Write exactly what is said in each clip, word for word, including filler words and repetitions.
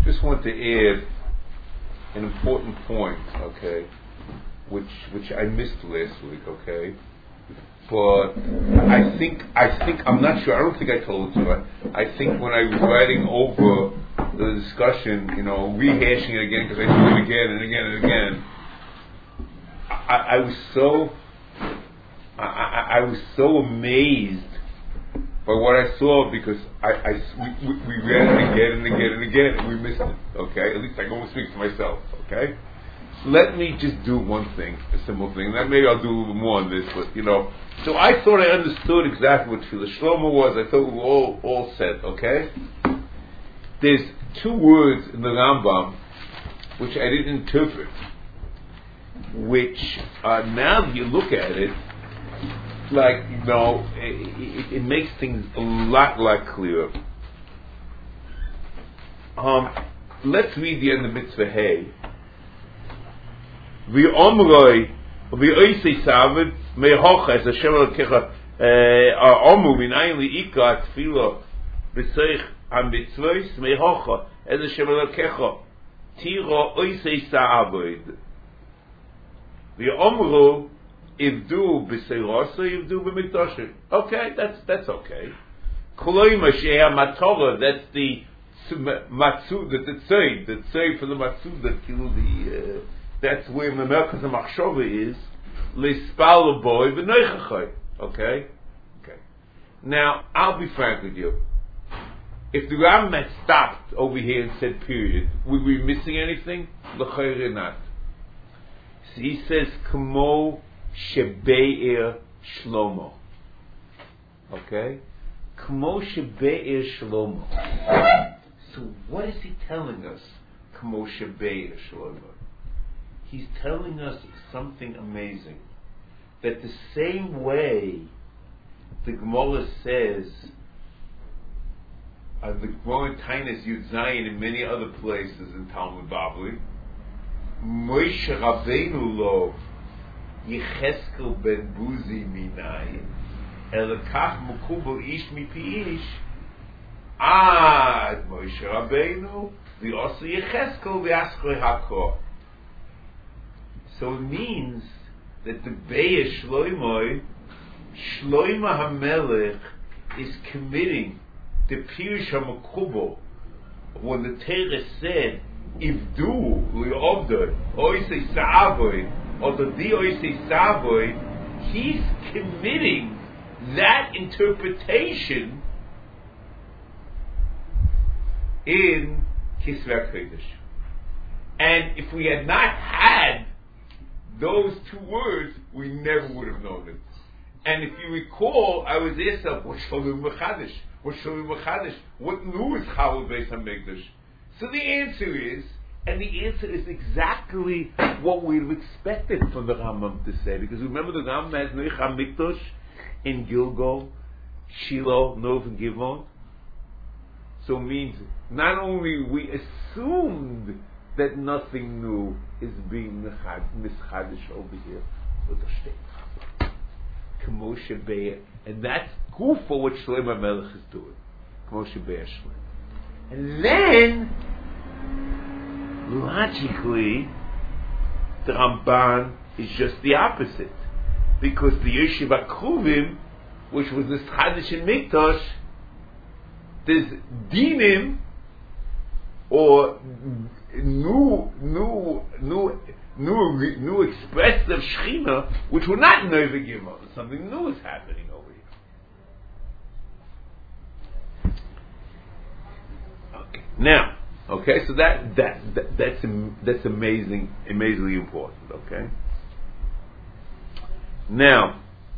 just want to add an important point, okay, which which I missed last week, okay. But I think I think I'm not sure. I don't think I told you. I, I think when I was writing over the discussion, you know, rehashing it again because I do it again and again and again. I, I was so I, I, I was so amazed by what I saw because I, I we, we, we read it again and again and again and we missed it. Okay, at least I can only speak to myself. Okay. Let me just do one thing, a simple thing. Then maybe I'll do a little more on this, but you know. So I thought I understood exactly what Tefillah Shlomo was. I thought we were all all set. Okay. There's two words in the Rambam which I didn't interpret, which uh, now that you look at it, like you know, it, it, it makes things a lot lot clearer. Um, let's read the end of Mitzvah Hay. V'omroi v'oisei savid mehocha es Hashem Elokecha omu v'nayin li'ika tefillah b'seich hamitzvos mehocha es Hashem Elokecha tiro oisei sa'avod v'omru ivdu b'seirasa ivdu b'mikdashim. Okay, that's that's okay. Koloi Mashiach Matorah. That's the matzud, the tzei, the tzei for the matzud that killed the. Uh, That's where the Merkaz HaMachshava is. Lispal boy v'noichachai. Okay? Okay. Now, I'll be frank with you. If the Rambam had stopped over here and said period, would we be missing anything? L'chayre not. So he says, Kamo shebe'er Shlomo. Okay? Kamo shebe'er Shlomo. So what is he telling us? Kamo shebe'er Shlomo. He's telling us something amazing. That the same way the Gemara says, uh, the Gemara in Tainis Yud Zayin and many other places in Talmud Bavli, Moshe Rabbeinu lo Yecheskel ben Buzi minayin Elakach mukubel ish mipi ish Ad Moshe Rabbeinu v'osa Yecheskel v'askoi hakor. So it means that the Be'er Shloimoi, Shloimo HaMelech, is committing the Pirush HaMekubal when the Torah said, Ivdu li'ovdoi, oisei sa'avoi, or the di oisei sa'avoi, he's committing that interpretation in Kisvei HaKodesh. And if we had not had those two words, we never would have known it. And if you recall, I was asked, what Shalom Mechadish? What Shalom Mechadish? What new is Chalul Beis HaMikdash? So the answer is, and the answer is exactly what we have expected from the Rambam to say. Because remember, the Rambam has Neich HaMikdash in Gilgal, Shiloh, Nov, and Givon. So it means not only we assumed that nothing new is being mischadish over here, but the state K'moshe Be'er, and that's Kufa what Shlomo HaMelech is doing. K'moshe Be'er Shlomo. And then, logically, the Ramban is just the opposite, because the Yeshiva Kruvim, which was mischadish in Mikdash, there's dinim or new, new, new, new, new expressive Shechina, which were not Neve Gimel. Something new is happening over here. Okay. Now, okay, so that that, that that's that's amazing, amazingly important. Okay. Now,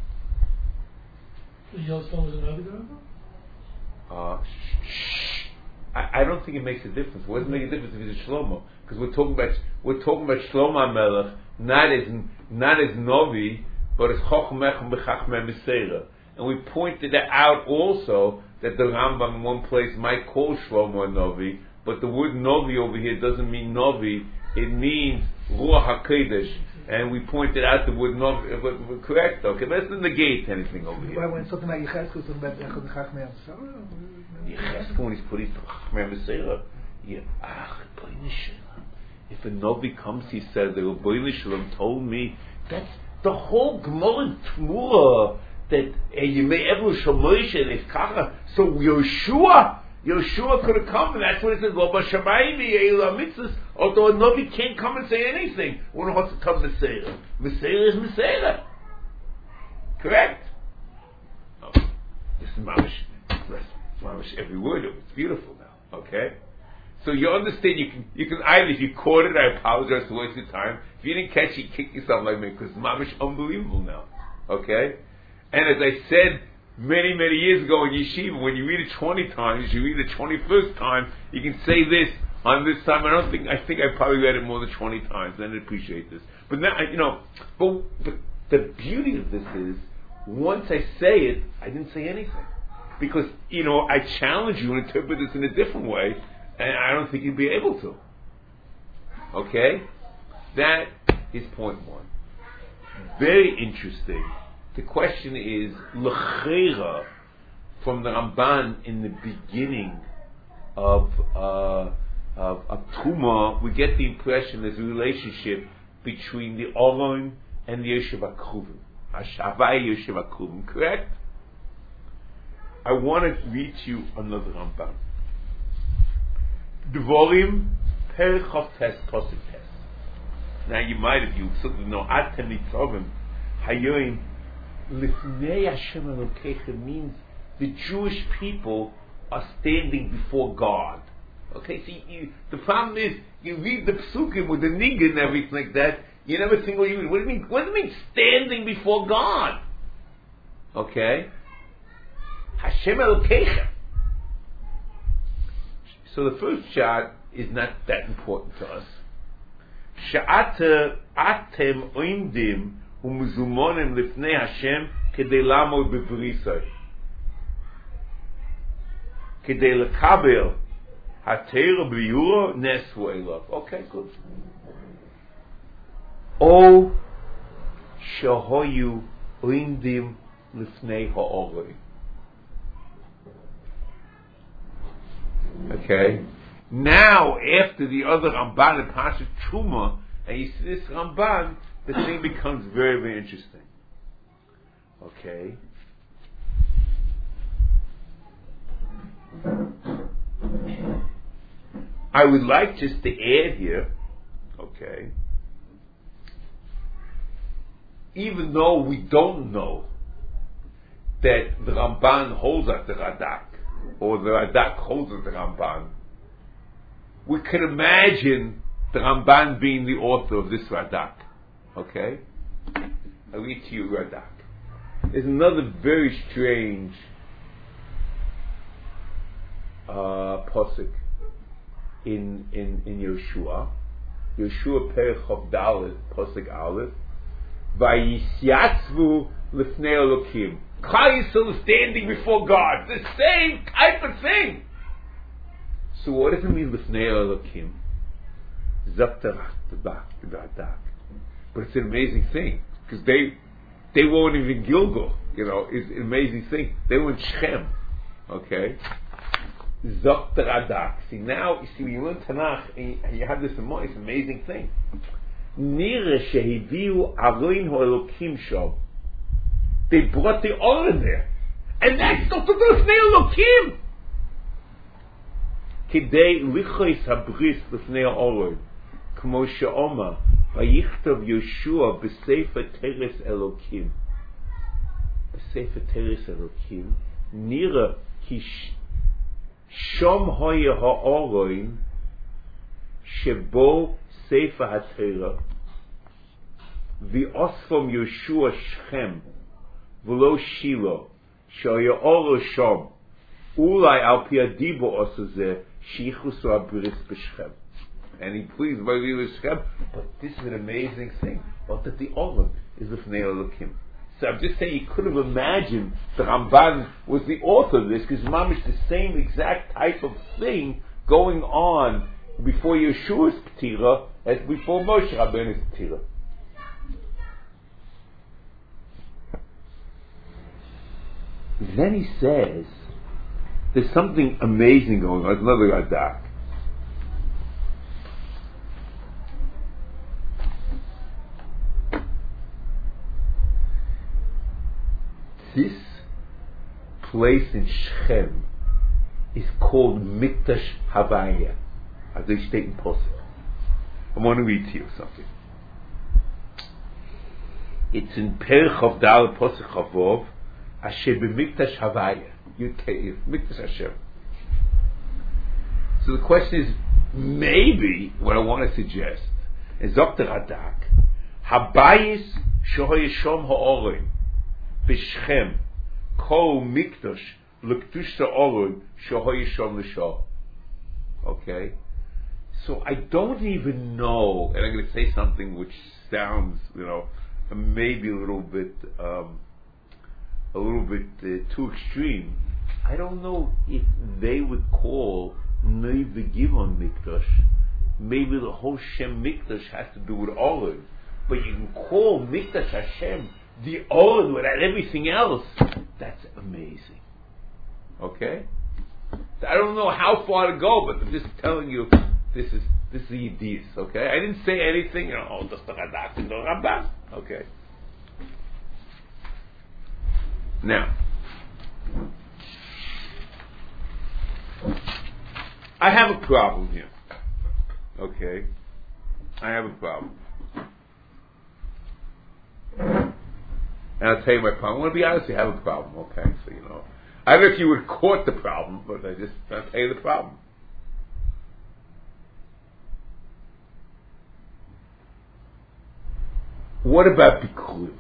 Yellowstone was another guy? Uh, shh, I, I don't think it makes a difference. What does it make a difference if it's a Shlomo? Because we're talking about we're talking about Shlomo HaMelech, not as not as Novi, but as Chochmech B'Chachmei Meseira. And we pointed out also that the Rambam in one place might call Shlomo a Novi, but the word Novi over here doesn't mean Novi. It means Ruach HaKodesh. And we pointed out the word Novi, but correct. Okay, let's not negate anything over here. When it's talking about Yecheskel, it's talking about Chachmei Meseira? Yecheskel, when he's put his Chachmei Meseira. Yeah, ach, B'nai Shalom. If a Novi comes, he says, the B'nai Shalom told me that's the whole Gemara Tmura that uh, you may ever Shemoshe and it's Kacha. So Yoshua, Yoshua could have come, and that's what it says. Lo b'shamayim ye'elu mitzvahs. Although a Novi can't come and say anything, one has to come Meseira. Meseira is Meseira. Correct. Oh, this is mamish. Mamish every word of it. It's beautiful now. Okay. So you understand, you can, you can either, if you caught it, I apologize for wasting time. If you didn't catch it, kick yourself like me, because it's mamish unbelievable now. Okay? And as I said many, many years ago in Yeshiva, when you read it twenty times, you read it twenty-first time, you can say this on this time. I don't think, I think I probably read it more than twenty times, and I appreciate this. But now, you know, but, but the beauty of this is, once I say it, I didn't say anything. Because, you know, I challenge you to interpret this in a different way, and I don't think you'd be able to. Okay? That is point one. Very interesting. The question is, l'cheira, from the Ramban in the beginning of, uh, of, of Truma, we get the impression there's a relationship between the Oron and the Yoshev HaKruvim. Havai Yoshev HaKruvim, correct? I want to read to you another Ramban. Dvorim Perichov Test Tosik Test. Now you might have you certainly know Atem Nitzovim Hayoim Lifnei Hashem Elokecha means the Jewish people are standing before God. Okay, see, you, the problem is you read the Psukim with the Nigga and everything like that. You never think, well, you, what do you mean? What does it mean standing before God? Okay. Hashem Elokecha. So the first shot is not that important to us. Sha'ata atem oimdim u'muzumonim lifnei Hashem kedei lamod bevrisai. Kedei lekabel hateira b'yuro nesu elav. Okay, good. O shahoyu oimdim lifnei ha'orei. Okay. Now, after the other Ramban and Pasha Truma, and you see this Ramban, the thing becomes very, very interesting. Okay. I would like just to add here, okay, even though we don't know that the Ramban holds at the Radak, or the Radak holds at the Ramban, we can imagine the Ramban being the author of this Radak. Okay? I'll read to you Radak. There's another very strange uh, posuk in, in, in Yoshua. Yoshua Perich of Dalet, posuk Aleph. Vayisyatzvu lifnei Elokim. Klal Yisrael is standing before God. The same type of thing. So what does it mean lifnei Elokim? Zaktarak. But it's an amazing thing because they they weren't even Gilgal. You know, it's an amazing thing. They were in Shechem. Okay. Zaktarak. See now, you see when you learn Tanakh and you have this in mind, it's an amazing thing. Nira shehiviu aroin ha'elokim shom. They brought the oil in there, and that's not the lifnei Elokim. Kidei lichos habris lifnei ha'orod, kmo she'oma vayichtav Yoshua b'sefer teres Elokim. B'sefer teres Elokim nira ki shom hoye ha'oroin shebo sefer ha'Torah v'osfom Yoshua Shechem v'lo Shilo shoya oro shom ulai al pi adibo osazeh shichus ha'bris b'Shechem. And he pleased by the Shechem. But this is an amazing thing. But that the Olam is lifnei Elokim. So I'm just saying you could have imagined the Ramban was the author of this because mamish the same exact type of thing going on before Yeshua's Ptira as before Moshe Rabbeinu's Ptira. Then he says, there's something amazing going on. There's another Radak. this place in Shechem is called Mikdash Havaya, as they state in Posuk. I want to read to you something. It's in Perich of Dal Posuk Chavov, Asher b'Mikdash Havaya, Yud Kei, Mikdash Hashem. So the question is, maybe what I want to suggest is Doctor Radak, Habayis Shohoyeshom Ha'orim B'Shechem Kol Mikdash L'Kdush Ha'orim Shohoyeshom L'Shor. Okay, so I don't even know, and I'm going to say something which sounds, you know, maybe a little bit, um, a little bit uh, too extreme. I don't know if they would call Neiv Givon Mikdash. Maybe the whole Shem Mikdash has to do with Oren, but you can call Mikdash Hashem the Oren without everything else. That's amazing. Okay, I don't know how far to go, but I'm just telling you this is this is the Yidis. Okay, I didn't say anything. You know, oh, that's the Radak and the Rambam. Okay. Now, I have a problem here. Okay, I have a problem, and I'll tell you my problem. I want to be honest. I have a problem. Okay, so you know, I don't know if you would have caught the problem, but I just I'll tell you the problem. What about Bikurim?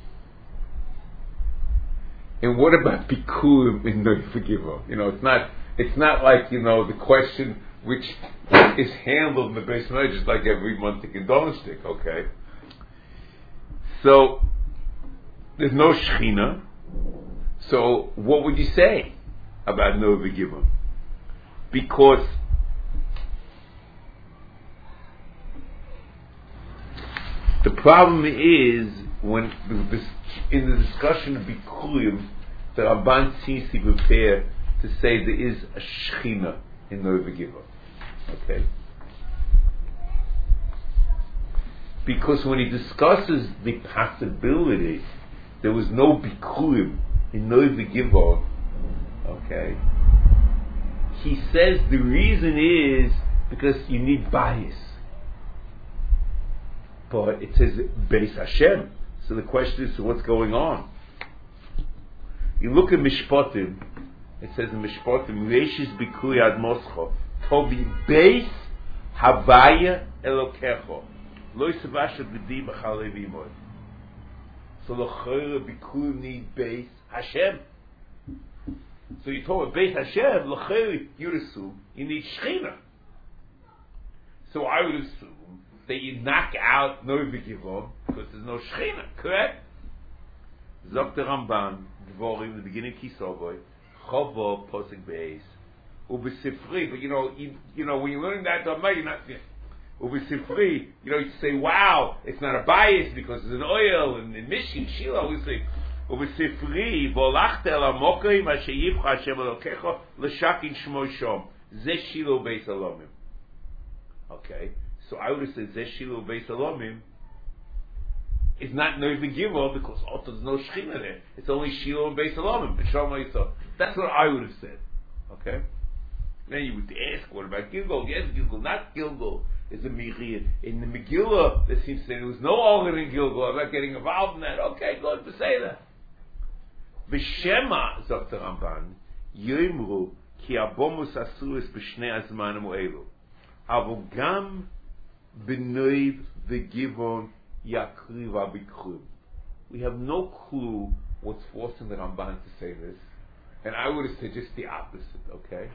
And what about Bikurim in the Forgiver? You know, it's not it's not like, you know, the question which is handled in the base of just like every month in Donnerstick, okay? So there's no Shechina. So what would you say about no Forgiver? Because the problem is when this, in the discussion of Bikurim, the Ramban seems to prepare to say there is a Shechina in the Giver. Okay? Because when he discusses the possibility there was no Bikurim in Nova Giver, okay, he says the reason is because you need bias. But it says Beis Hashem. So the question is, so what's going on? You look at Mishpatim, it says in Mishpatim, Reishis Bikuri Ad Moscho, Tobi Beis Havaya Elokecho, Lo Yisavasha B'di B'chal Levimoy. So L'chayra Bikuri need Beis Hashem. So you talk about Beis Hashem, L'chayra, you'd assume you need Shechina. So I would assume that you knock out no Givon because there's no Shechina, correct? Zok the Ramban, Dvorim, in the beginning of Kisavoy, Chovo, Posek Beis, Ubesifri, but you know, you, you know, when you learn that Dhamma, you're not, Ubesifri, you know, you say, wow, it's not a bias because there's an oil, and in Mishkin, Shiloh, we say, Ubesifri, Volachta el Amokim, Asher Yivcha Hashem Elokecho, L'shakin Shmo Shom, Zeh Shiloh Beis Alomim. Okay. So I would have said Zeh Shiloh Beis Alomim is not Neiv Givon because oh, there's no Shechina there. It's only Shiloh and Beis Alomim. That's what I would have said. Okay? Then you would ask, what about Gilgal? Yes, Gilgal, not Gilgal. Is a Mechir. In the Megillah, there seems to say there was no organ in Gilgal. I'm not getting involved in that. Okay, good to say that. V'shema, sagt the Ramban, Yoimru, ki abomus asuris b'shnei azmanim u'elu. Avo gam b'noiv v'givon yakriva b'krum. We have no clue what's forcing the Ramban to say this. And I would have said just the opposite, okay?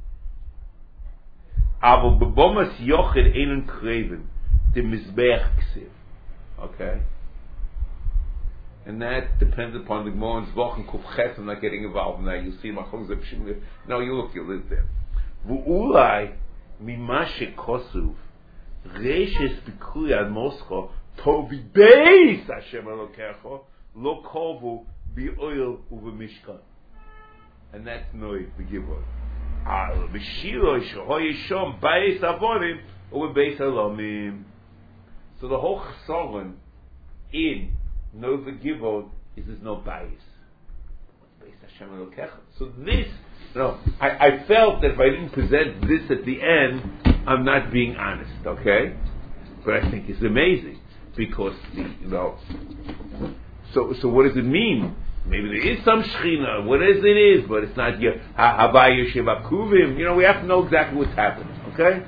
Avo b'bomas yochid einen kreven, the mizbeach ksiv. Okay? And that depends upon the Gemara's Wochen Kuf Ches. I'm not getting involved in that. You'll see Machom Zebshim. No, you look, you live there. V'ulai mimashe kosuv reishes b'kuri ad Moscho tovi beis Hashem Elokecho lo kovu b'oil u'v'mishkan. And that's noi b'givon. Al b'shiro shehoy yishom beis avodim u'beis alomim. So the whole chsoron in Nova Givon is there's no bias. So this, you know, I, I felt that if I didn't present this at the end, I'm not being honest, okay? But I think it's amazing because the, you know. So so what does it mean? Maybe there is some Shechina. What is it is, but it's not your Havaya Shebakuvim. You know, we have to know exactly what's happening, okay?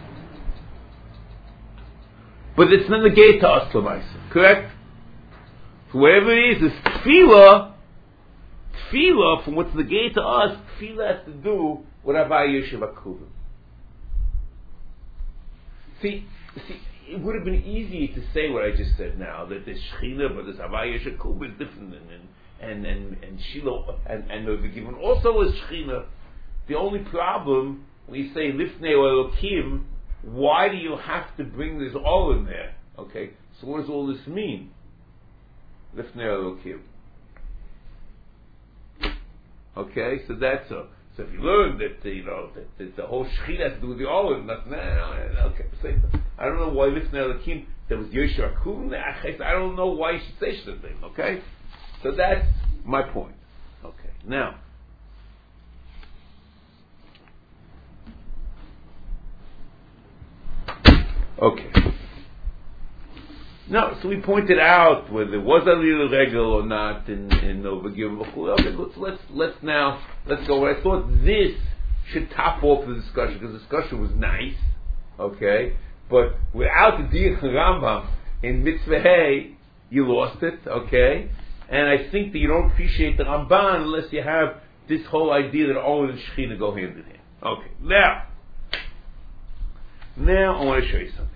But it's not the gate to us, correct? So whatever it is, is tefillah. Tefillah, from what's the gate to us, tefillah has to do with Havaya Shebakuvim. See, see, it would have been easy to say what I just said now, that there's Shechina, but there's Havaya Shebakuvim is different, and and and and Shiloh and and the given also is Shechina. The only problem when you say Lifnei Elokim, why do you have to bring this all in there? Okay, so what does all this mean? Lifnei Elokim. Okay, so that's a. So if you learn that, you know, that, that the whole Shechina has to do with the Olim, that's no, no, okay. So I don't know why Lifnei Elokim there was Yosher Akum there. I don't know why you should say such a thing. Okay, so that's my point. Okay, now. Okay. No, so we pointed out whether there was a little regel or not in in Novagim. Okay, let's let's let's now let's go. I thought this should top off the discussion because the discussion was nice, okay, but without the Diach Rambam in Mitzvah Hey, you lost it, okay, and I think that you don't appreciate the Ramban unless you have this whole idea that all and Shechina go hand in hand. Okay, now, now I want to show you something.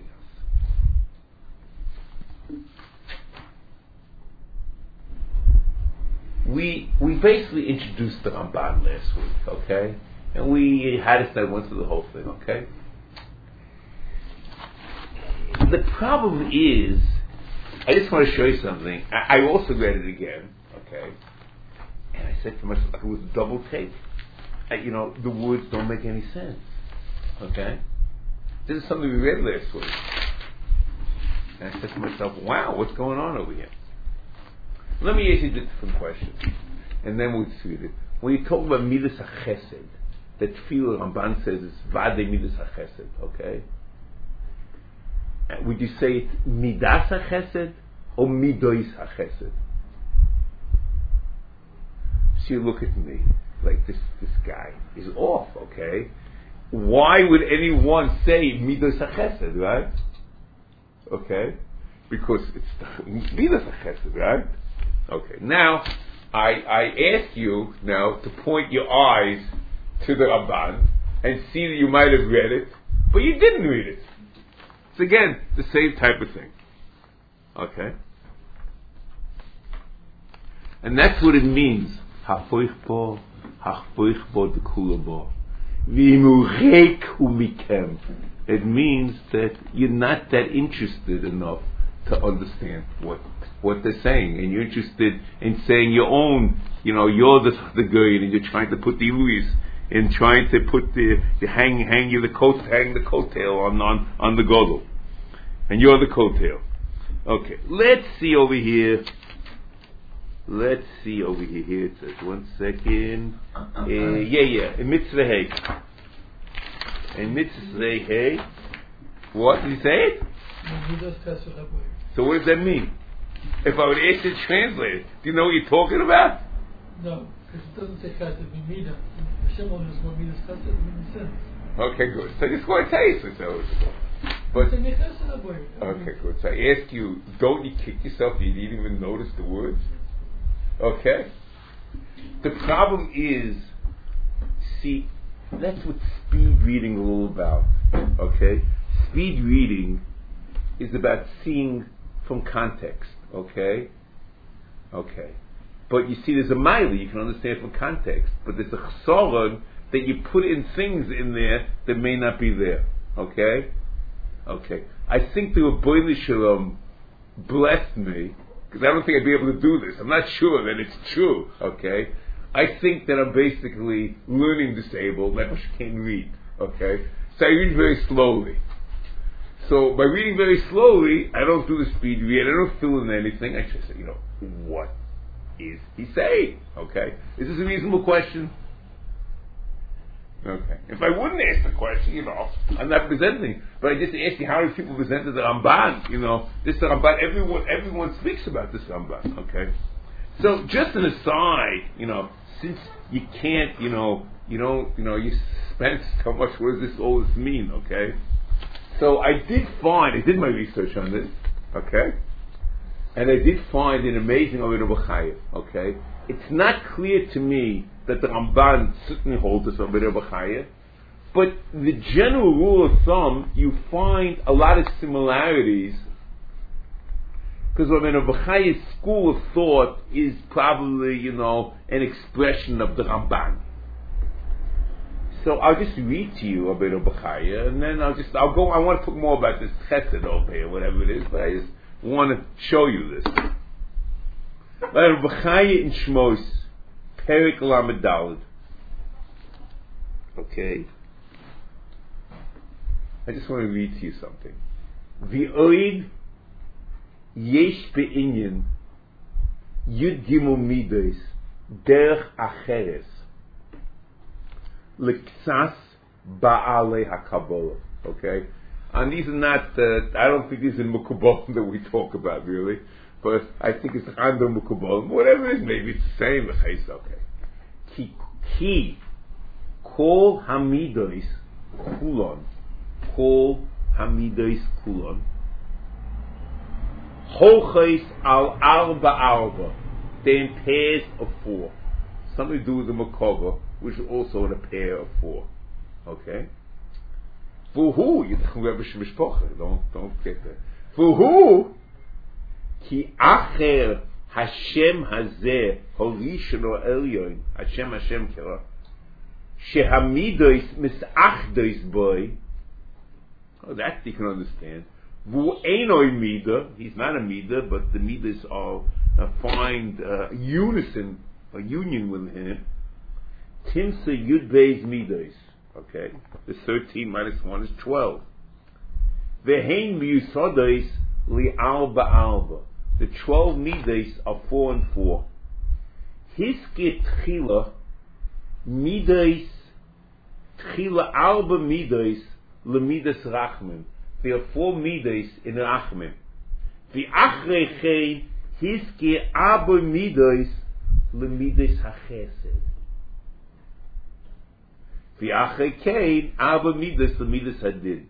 We we basically introduced the Ramban last week, okay? And we had it that went through the whole thing, okay? The problem is, I just want to show you something. I, I also read it again, okay? And I said to myself, it was a double take. I, you know, the words don't make any sense, okay? This is something we read last week. And I said to myself, wow, what's going on over here? Let me ask you a different question, and then we'll see it. When you talk about Midas HaChesed, that Tefillah Ramban says is Vade Midas HaChesed, okay? Would you say it's Midas HaChesed or Midois HaChesed? So you look at me, like this this guy is off, okay? Why would anyone say Midas HaChesed, right? Okay? Because it's Midas HaChesed, right? Okay, now I I ask you now to point your eyes to the Ramban and see that you might have read it, but you didn't read it. It's again the same type of thing. Okay? And that's what it means. Hafoich bo, hafoich bo dekula bo. V'imurek hu mikem. It means that you're not that interested enough to understand what what they're saying, and you're interested in saying your own, you know, you're the the guy, and you're trying to put the Louis and trying to put the, the hang hang you the coat hang the coattail on on on the godel, and you're the coattail. Okay, let's see over here. Let's see over here. Here it says one second. Uh, yeah, yeah. In Mitzvah Hey. In Mitzvah Hey. What did he say it? So what does that mean? If I would ask you to translate it, do you know what you're talking about? No, because it doesn't say chesed b'mida. Hashem only knows what midas chesed and sin. Okay, good. So I just want to tell you something. But okay, good. So I ask you, don't you kick yourself? You didn't even notice the words. Okay. The problem is, see, that's what speed reading is all about. Okay, speed reading is about seeing from context, okay? Okay. But you see, there's a mile you can understand from context, but there's a chsaron that you put in things in there that may not be there, okay? Okay. I think the Rebbeinu Shalom blessed me, because I don't think I'd be able to do this. I'm not sure that it's true, okay? I think that I'm basically learning disabled, like I can't read, okay? So I read very slowly. So by reading very slowly, I don't do the speed read. I don't fill in anything. I just say, you know, what? is he saying? Okay, is this a reasonable question? Okay, if I wouldn't ask the question, you know, I'm not presenting, but I just asked you how do people present the Ramban? You know, this Ramban, everyone, everyone speaks about this Ramban. Okay, so just an aside, you know, since you can't, you know, you don't, you know, you spent so much. What does this all this mean? Okay, so I did find, I did my research on this. Okay. And I did find an amazing Rabbi Chaim. Okay, it's not clear to me that the Ramban certainly holds this Rabbi Chaim, but the general rule of thumb, you find a lot of similarities, because Rabbi Chaim's school of thought is probably, you know, an expression of the Ramban. So I'll just read to you Rabbi Chaim, and then I'll just I'll go. I want to talk more about this Chesed over here, whatever it is, but I just want to show you this. Rabbi Chaim in Shmos, Perik Lamed Daled. Okay. I just want to read to you something. V'oid yesh be'inyan yud gimel midos derech acheres l'ksas ba'alei hakabbalah. Okay. And these are not, uh, I don't think these are Mukubal that we talk about really, but I think it's under Mukubal. Whatever it is, maybe it's the same. It's okay. Ki, ki kol hamidos kulon, kol hamidos kulon, holchais al arba arba. They're in pairs of four. Something to do with the Makova, which is also in a pair of four. Okay. Vuhu, don't don't get that. Vuhu, ki acher Hashem hazeh horishon or elyon Hashem Hashem kera shehamidos misachdos boy. Oh, that you can understand. Vu einoi mida, he's not a mida, but the midas are uh, find uh, unison, a union with him. Timsa yud beis midos. Okay, the thirteen minus one is twelve. Vehein miyusodos li alba alba. The twelve midas are four and four. Hiske tchila midas tchila alba midas le midas rachman. There are four midas in rachman. The achrei chein hiske alba midas le midas hachesed. V'achei kain aba midas l'midas hadin.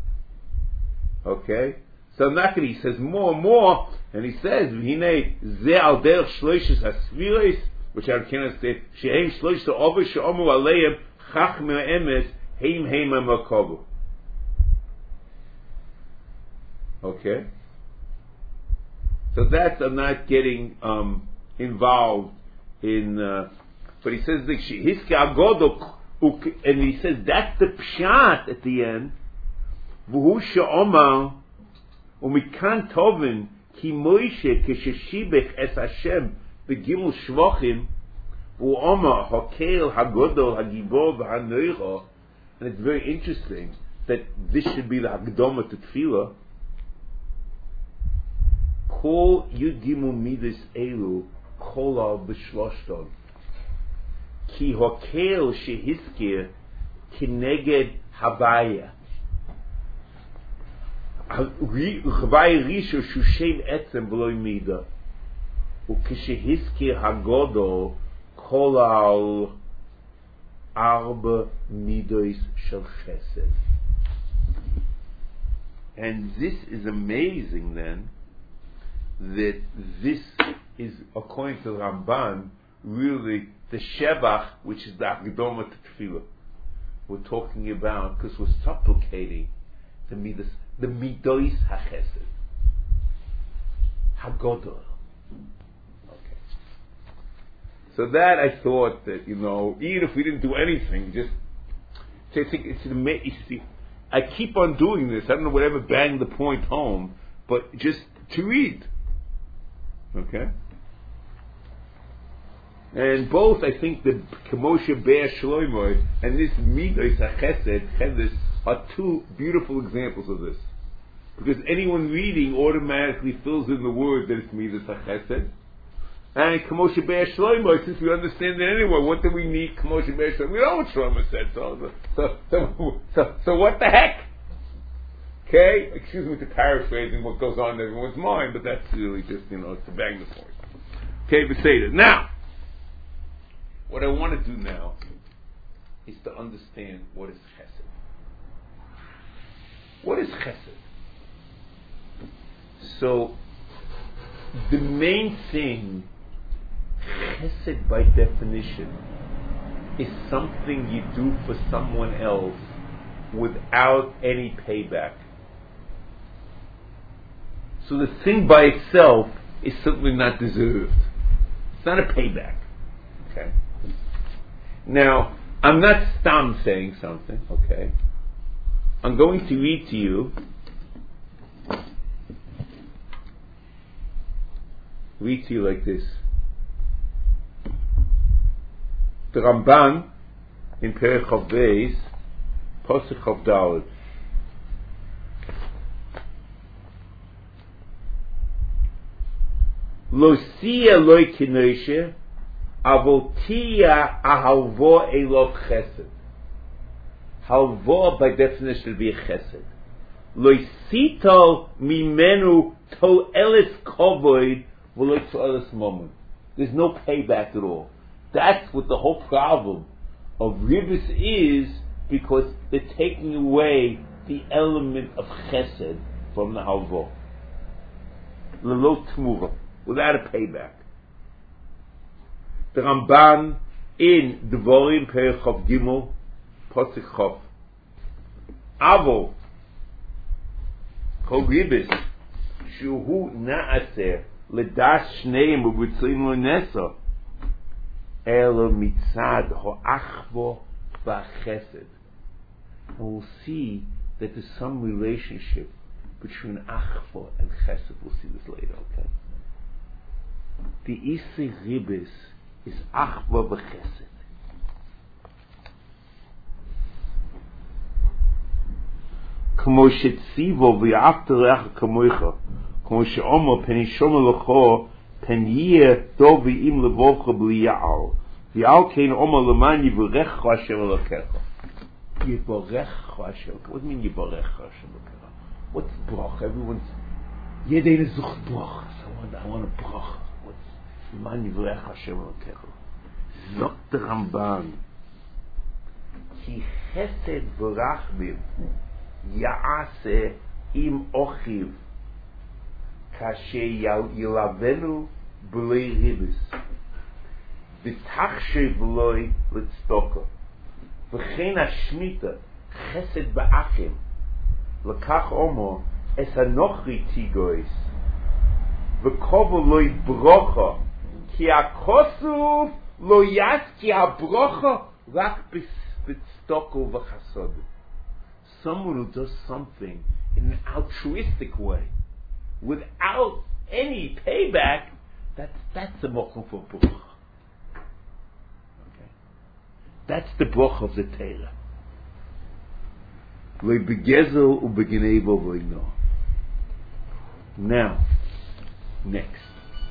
Okay, so Nakri he says more and more, and he says v'hinei ze al derech shloishes hasviros, which I cannot say she'hem shloishes over she'omu aleim chachmei emes heim heim amakovu. Okay, so that's I'm not getting um, involved in, uh, but he says that hiske agodok. And he says that's the pshat at the end. V'hu she'omar u'mikan tovin ki Moshe k'sheshibech es Hashem b'gimel shvochim v'omar hakel hagodol hagibor v'hanoicha. And it's very interesting that this should be the Hakdama to Tefillah. Kol yud gimel midas elu kolal b'shloshton. Ki hokel shehiskir kineged habaya. Habaya risho shushem etzem v'loy mida. Ukeshehiskir hagodol kolal arba midos shel chesed. And this is amazing then, that this is, according to Ramban, really the Shevach, which is the Akdoma to Tefillah. We're talking about, because we're supplicating the Midas, the Midos HaChesed. Hagodol. Okay. So that I thought that, you know, even if we didn't do anything, just, I think it's amazing. I keep on doing this. I don't know whatever banged the point home, but just to read. Okay? And both, I think, the Kemoshe Be'er Shloimoy and this Midos HaChesed, Chesed, are two beautiful examples of this. Because anyone reading automatically fills in the word that it's Midos HaChesed. And Kamosha Be'er Shlomo, since we understand it anyway, what do we need Kamosha Be'er Shlomo? We know what Shlomo said, so, so, so, so, so what the heck? Okay? Excuse me for paraphrasing what goes on in everyone's mind, but that's really just, you know, to bang the point. Okay, but say this. Now, what I want to do now is to understand what is chesed. What is chesed? So, the main thing, chesed by definition, is something you do for someone else without any payback. So the thing by itself is simply not deserved. It's not a payback. Okay? Now, I'm not stam saying something, okay? I'm going to read to you read to you like this. The Ramban in Perek Chav Beis, Pasuk Chav Daled. Lo siya loy kinoshe, avol tiya ahalvo elov chesed. Halvo by definition would be a chesed. Lo sito mimenu to elis kovoid v'lo to elis moment. There's no payback at all. That's what the whole problem of ribis is, because they're taking away the element of chesed from the halvo. Lelo tmuva, without a payback. The Ramban in Devarim Perek Chav Gimel Pasuk Chav. Avo kol ribis shuhu na'aser ledas shneim u'b'tzlim lo nesa elo mitzad ho'achvo v'chesed. And we'll see that there's some relationship between achvo and chesed. We'll see this later, okay? The Isei Ribis is achvo v'chesed. כמו שציבו ויעבת לך כמוך, כמו שאומר פן ישומר לך פן יהיה טוב ואם לבובך בלי יעל, ויעל כן אומר למען יברך השם אלוקיך. יברך השם. What do you mean יברך השם אלוקיך? What's brach? Everyone's ידענו זוכת brach. So I want, I want a brach. What's למען יברך השם אלוקיך? זאת הרמב"ן. כי חסד ורחמים יעשה עם אוכיו כאשר ילבנו בלי ריבס ותחשב לוי לצדוקה וכן השמיטה חסד באחים לקח אומר אס הנוכרי תיגויס וקובו לוי ברוכה כי הכוסוף לא יס כי הברוכה רק בצדוקה וחסוד. Someone who does something in an altruistic way, without any payback, that's that's the mokum for bruch. Okay, that's the bruch of the Torah. Lo begezel ubegenei bo v'ino. Now, next.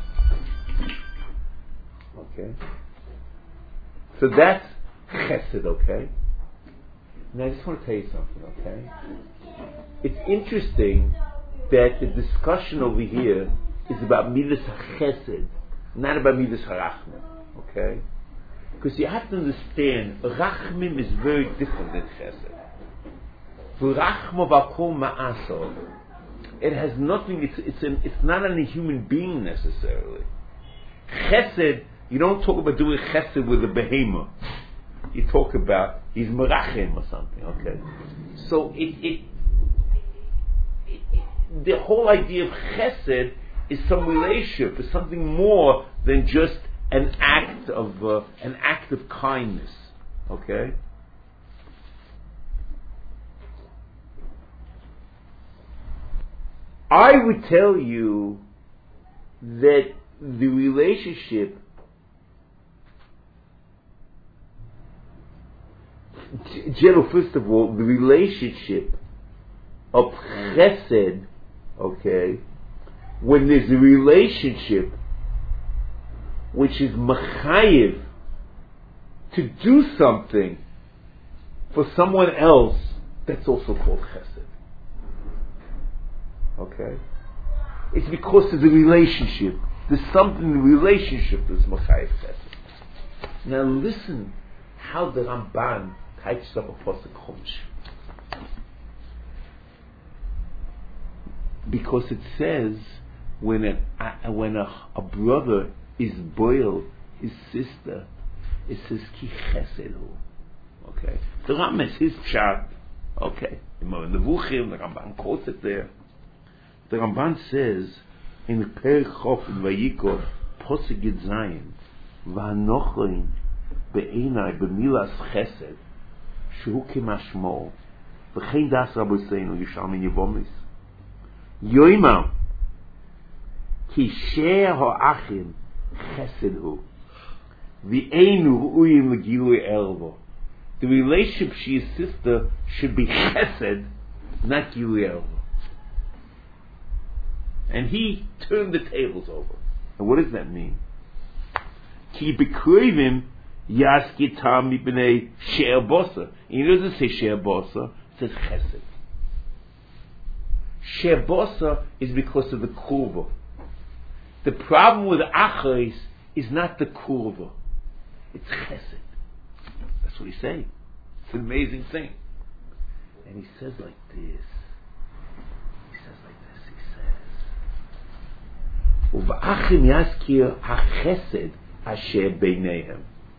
Okay, so that's chesed. Okay. Now I just want to tell you something, okay? It's interesting that the discussion over here is about midas hachesed, not about midas harachmim, okay? Because you have to understand, rachmim is very different than chesed. V'rachmo v'akol ma'asor. It has nothing. It's it's an, it's not on a human being necessarily. Chesed, you don't talk about doing chesed with a behemoth. You talk about he's merachim or something, okay? So it, it, it, it the whole idea of chesed is some relationship, is something more than just an act of uh, an act of kindness, okay? I would tell you that the relationship General, first of all, the relationship of chesed, okay, when there's a relationship which is mechayiv to do something for someone else, that's also called chesed. Okay? It's because there's a relationship. There's something in the relationship that's mechayiv chesed. Now listen how the Ramban types up a pasuk Chumash. Because it says when a, a when a, a brother is boiled his sister, it says ki chesed hu. Okay, the Rambam is his pshat. Okay, in the Nevuchim, the Ramban quotes it there. The Ramban says in the Perek Chof in Vayikra, pasuk Yud Zayin, va'anochim be'enai b'milas chesed shehu k'mashmo v'chein das Rabbeinu Yishalmi Yevomis Yoimam ki sheh ha'achim chesed hu v'einu ru'uyim l'gilui ervo. The relationship she is sister should be chesed, not gilui ervo. And he turned the tables over. And what does that mean? Ki b'krivim yaskitam mipnei she'er bosa. He doesn't say she'er bosa, it says chesed. She'er bosa is because of the kurva. The problem with achos is not the kurva, it's chesed. That's what he's saying. It's an amazing thing. And he says like this. He says like this. He says, "U'ba'achim yaskir ha'chesed asher beinehem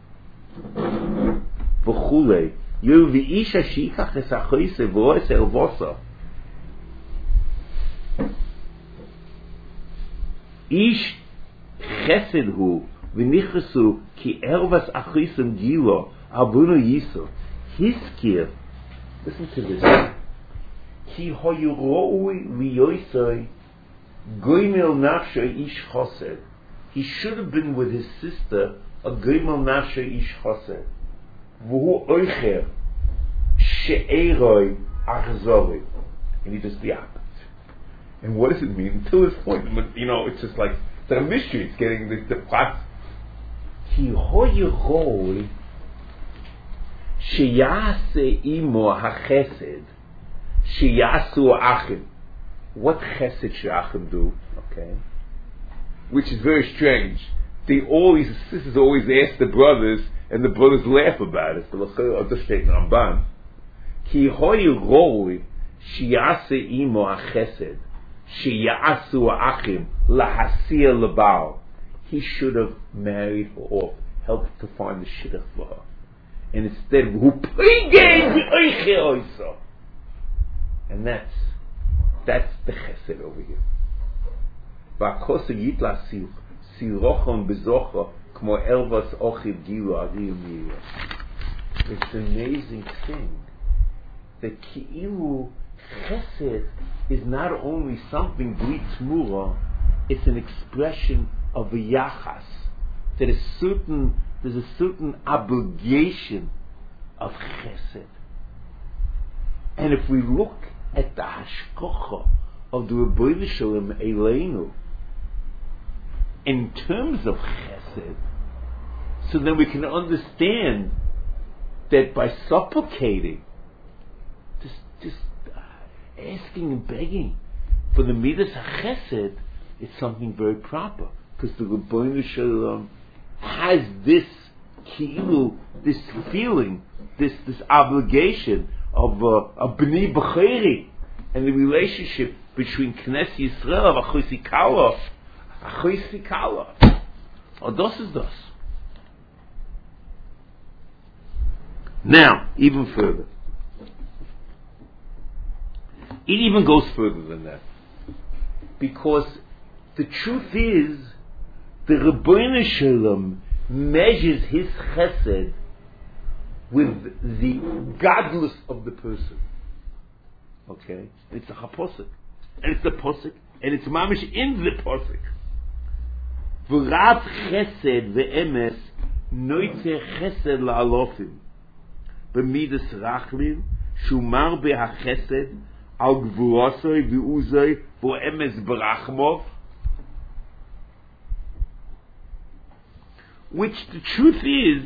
v'chulei yu v'isha shikach es ha'choise v'oes ervosa ish chesed hu v'nichresu ki ervas achisem gilo abunu yiso hiskir." Listen to this. Ki hoyu ro'ui liyoisoi goimel nafshe ish chosed. He should have been with his sister a goimel nafshe ish chosed. V'hu oicher she'eroi achzori. And he just the opposite. And what does it mean? Until this point, you know, it's just like it's like a mystery. It's getting the the plot. Ki hoyu ro'ui sheyase imo hachesed sheyasu achim. What chesed should achim do? Okay, which is very strange. They always, sisters always ask the brothers, and the brothers laugh about it. So let's understand Ramban. Ki hoyu ro'ui sheyase imo hachesed sheyasu achim lahasir lebal. He should have married her off, helped to find the shidduch for her. And instead, who pregame the oiche oiso. And that's that's the chesed over here. Va'kosa yitla sirochon bezocha kmo ervas ochiv gilu ariyum yirah. It's an amazing thing that ki'ilu chesed is not only something bli tmura, it's an expression of a yachas. That a certain there's a certain obligation of chesed. And if we look at the hashkocha of the Rebbeinu Shalom Eloheinu in terms of chesed, so then we can understand that by supplicating, just, just uh, asking and begging for the midas chesed, it's something very proper, because the Rebbeinu Shalom has this ki'ilu, this feeling, this this obligation of uh, a b'nei b'cheri, and the relationship between Knesset Yisrael and Achois Kala, Achois Kala, or dos is dos. Now, even further, it even goes further than that, because the truth is, the Rebbeinu Shalom measures his chesed with the godless of the person. Okay? It's a chaposik. And it's a posik. And it's mamish in the posik. V'rat chesed ve'emes noitze chesed la'alofim b'midas rachlim shumar be'achesed al gvurosoi v'uzoi v'emes b'rachmov which the truth is,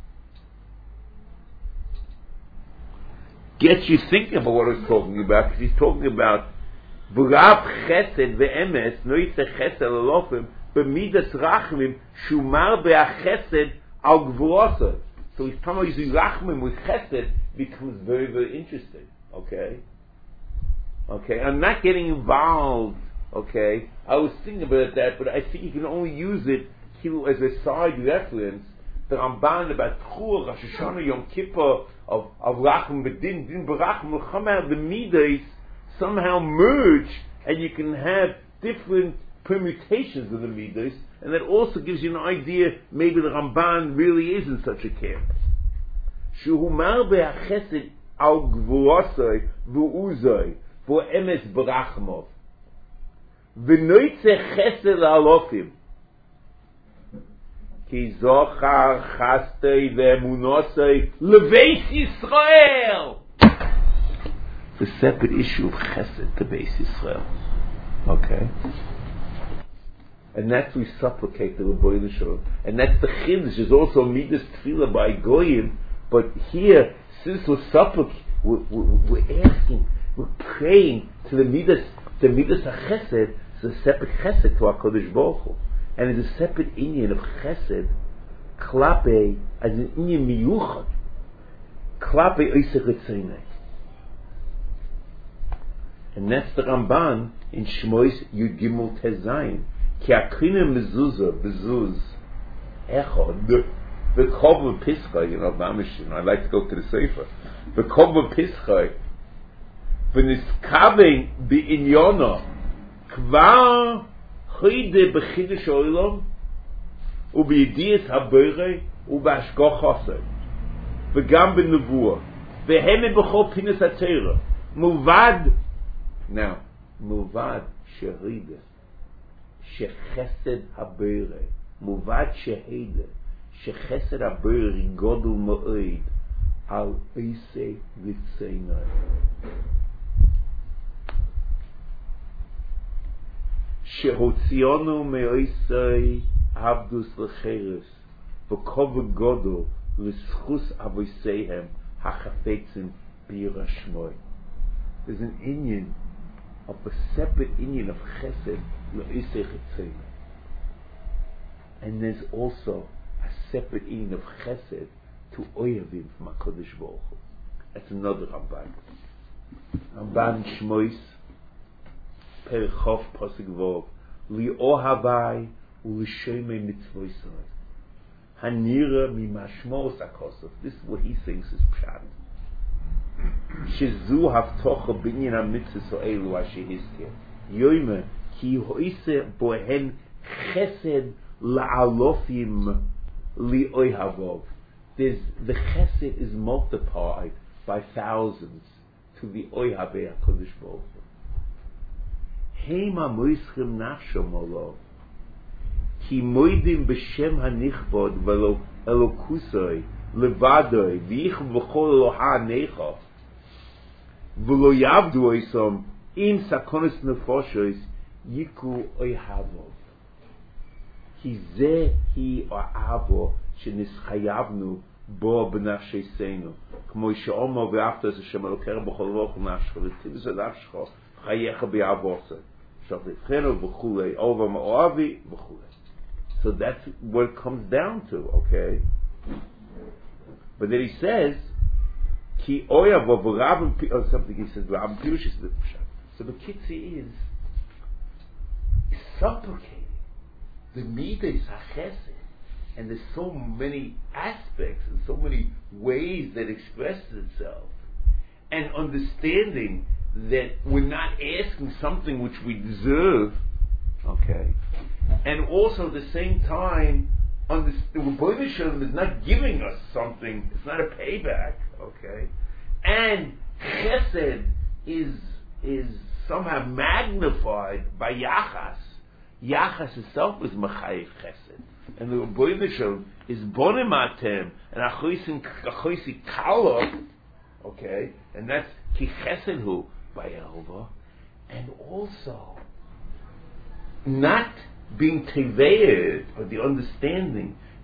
gets you thinking about what he's talking about, because he's talking about V'rav chesed ve'emes noitze chesed alofim b'midas rachmim shumar be'achesed al gvurosa. So he's talking about using rachmim with chesed becomes very, very interesting. Okay? Okay, I'm not getting involved. Okay? I was thinking about that, but I think you can only use it as a side reference. The Ramban about Tchur, Rosh Hashanah, Yom Kippur, of, of Rachim, B'din, Din B'rachim, will come out the Midas, somehow merge, and you can have different permutations of the Midas, and that also gives you an idea, maybe the Ramban really is in such a camp. Shehumar be'achesed al gvurosai v'uzai v'emes b'rachmov v'noitze chesed alofim ki zochar chastei ve'emunosai leveis Yisrael. The separate issue of chesed to Beis Yisrael. Okay? And that's we supplicate the Rebbeinu Shalom. And that's the chiddush, is also midas tefillah by goyim. But here, since we're supplicating, we're, we're, we're asking, we're praying to the midas, the midas chesed. It's a separate chesed to HaKadosh Baruch Hu. And it's a separate inyan of chesed, klape, as an inyan miyuchad, klape oisech etzeinai. And that's the Ramban in Shmois Yud Gimel Tezayin. Ki akrina mezuzah, bezuz, echad, v'kov v'pischai, you know, mamish, you know, I like to go to the Sefer. V'kov v'pischai, v'niskavein bi'inyono, kvar chide b'chidush oilom, u'b'yediyas ha'beirei, u'b'ashgoch v'gam b'nevuah, v'heme b'chol pinas ha'teira, muvad. Now, muvad sherida, shechesed habeire, muvad shehida, shechesed habeire godul moed, al eise litzeinai. Shehotzionu meoisei abdus lecheres, v'kov godul l'schus avoiseihem hachafetzim birashmoi. There's an inyan of a separate inyan of chesed le'isei chetzei, and there's also a separate inyan of chesed to oyavim from HaKadosh Baruch Hu. That's another Ramban. Ramban Shmois Perichov Pasuk Vov Li'ohavai u'l'shomei mitzvosai Hanira mimashmos HaKosov. This is what he thinks is pshat. Shezu haftocha binyan hamitzvos ha'elu asher hizkir yoyme ki hoise bohen chesed la'alofim li'oyhavov. There's the chesed is multiplied by thousands to the oyhavei HaKadosh Baruch Hu. Heima moischem nafshom olov ki moidim b'shem hanichvod v'elo elokusoi levadoi v'ich v'chol eloha necha v'lo yavdu oisom im sakonis nefoshois yiku oyhavov ki ze hi o'avo shenischayavnu bo b'nafsheisenu k'mo she'omo v'afta es Hashem elokera b'chol roch nafshcha v'tivz nafshcha chayecha b'yavosa shafrifchenu v'chulei ova ma'oavi v'chulei. So that's what it comes down to, okay? But then he says, Ki oya v'ravim pi, or something he says, v'ravim pirush is the pshat. So the kitzi is, is supplicating the midas hachesed, and there's so many aspects and so many ways that expresses itself, and understanding that we're not asking something which we deserve, okay, and also at the same time, on the Rebbeinu Shalom is not giving us something; it's not a payback, okay, and Chesed is is somehow magnified by Yachas. Yachas itself is Machayev Chesed, and the Rebbeinu Shalom is Bonim Atem and Achoisin Achoisi Kala, okay, and that's Ki Chesed Hu by Elva, and also not being tevered, or the understanding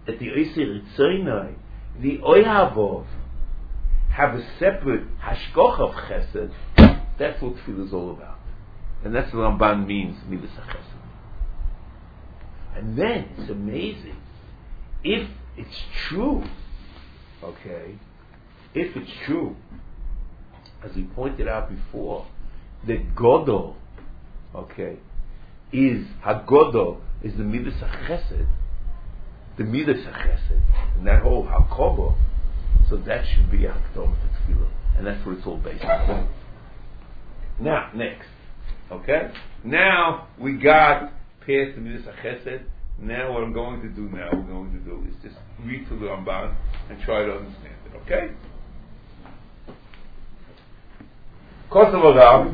that the Oisei Ritzoinai, the Oyavov, have a separate hashkoch of chesed. That's what tefillah is all about. And that's what Ramban means, midas chesed. And then, it's amazing, if it's true, okay, if it's true, as we pointed out before, that Godol, okay, is, HaGodol, is the midas chesed, the midas chesed, and that whole HaKobo, so that should be a Hakdom to Tefillah. And that's what it's all based on. Now, next. Okay? Now, we got past the Midas HaChesed. Now, what I'm going to do now, we're going to do is just read through the Ramban and try to understand it. Okay? Kosovo Rav.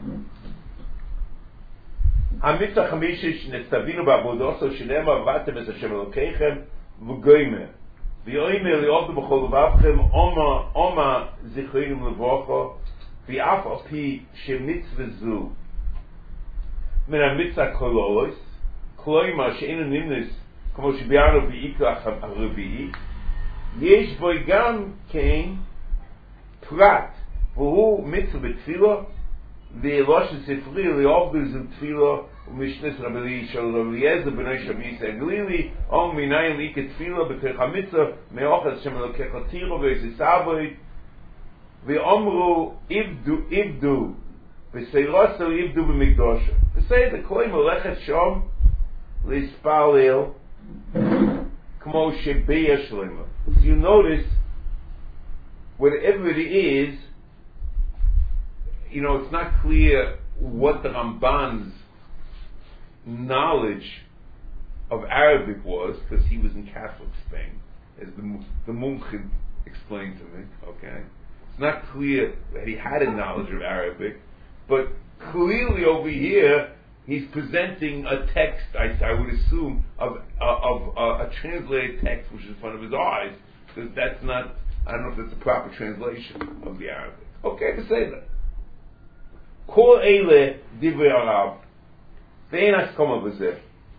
המצווה החמישית שנצטווינו בעבודתו שנאמר עבדתם את השם אלוקיכם וגוימר ויאמר לעבדו בכל לבבכם אומה זכרנו לברכה ואף על פי שמצווה זו מן המצווה כלולוס כלומר שאינו נמנס כמו שביארנו בעיקר הרביעי יש בו גם כן פרט והוא מצווה בתפילה ולושן ספרי לעבדו זו תפילה ומשנס רבי של רבי אליעזר בן שמיס הגלילי או מניין לי כתפילה בתוך המצווה מאוחד שם אלוקיך תירו ויססבוי ואומרו עבדו עבדו וסיירוסו עבדו במקדושו בסדר כל מלאכת שם להספלל כמו שביש למה. So you notice whatever it is, you know, it's not clear what the Ramban's knowledge of Arabic was, because he was in Catholic Spain, as the the Mumchen explained to me. Okay, it's not clear that he had a knowledge of Arabic, but clearly over here he's presenting a text. I, I would assume of uh, of uh, a translated text, which is in front of his eyes, because that's not. I don't know if that's a proper translation of the Arabic. Okay, to say that. Kol eile divrei Arav. ואין הסכמה בזה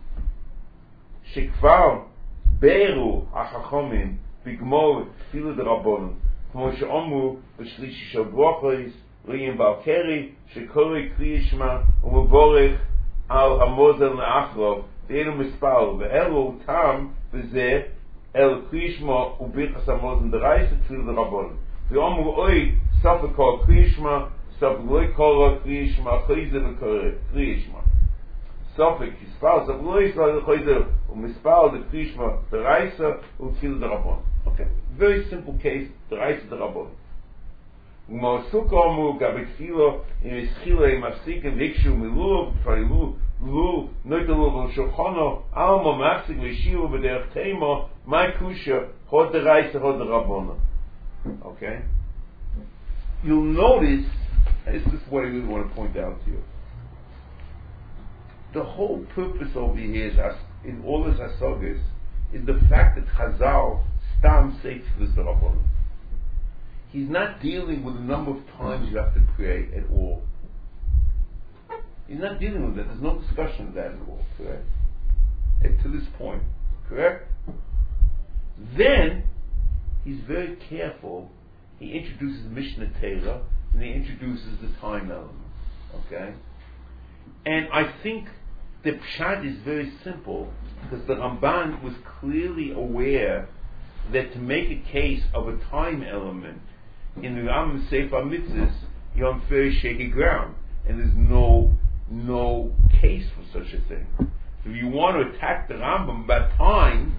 שכבר בארו החכמים בגמור תפילו דרבנן כמו שאמרו בשלישי של ברוכות ראיין בעל קרי שקורא קריאת שמע ומבורך על המוזל לאחרוב ואינו מספר ואלו טעם בזה אל קריאת שמע וברכת המוזל דרייסה תפילו דרבנן ואמרו אוי סוף הכל קריאת שמע סוף לא קורא קריאת שמע חייזה וקריאת שמע Sofik, Yispal, Sofik, Lo Yisrael, Choyzer, Umispal, the Krishma, the Raisa, Utkil, the Rabban. Okay, very simple case, the Raisa, the Rabban. Umaosuk Omu, Gabit Filo, in Ischila, Mafsik, and Vikshu, Milu, Farilu, Lu, Noitalu, Shochono, Alma, Mafsik, Vishiu, Bederach Teimo, My Kusha, Hod the Raisa, Hod the Rabban. Okay? You'll notice, this is what I really want to point out to you. The whole purpose over here is, in all his hasagas, is the fact that Chazal stam say tefillas d'Rabbanan. He's not dealing with the number of times you have to pray at all. He's not dealing with that. There's no discussion of that at all. Correct? And to this point, correct? Then he's very careful. He introduces Mishnah Torah and he introduces the time element. Okay, and I think the pshat is very simple, because the Ramban was clearly aware that to make a case of a time element in the Rambam Sefer Mitzvahs, you're on very shaky ground, and there's no no case for such a thing. So if you want to attack the Rambam about time,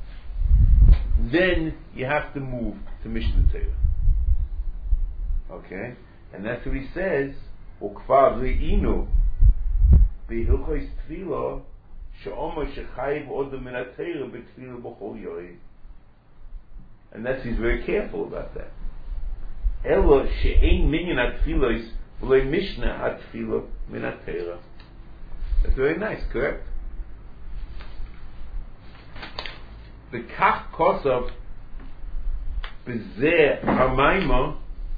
then you have to move to Mishnah Torah. Okay, and that's what he says. Ukvar re'inu. בהלכות תפילה שאומר שחייב עוד מן התורה בתפילה בכל יום. And that's, he's very careful about that. אלא שאין מניין התפילות ולא משנה התפילה מן התורה. That's very nice, correct? וכך כוסף בזה המיימר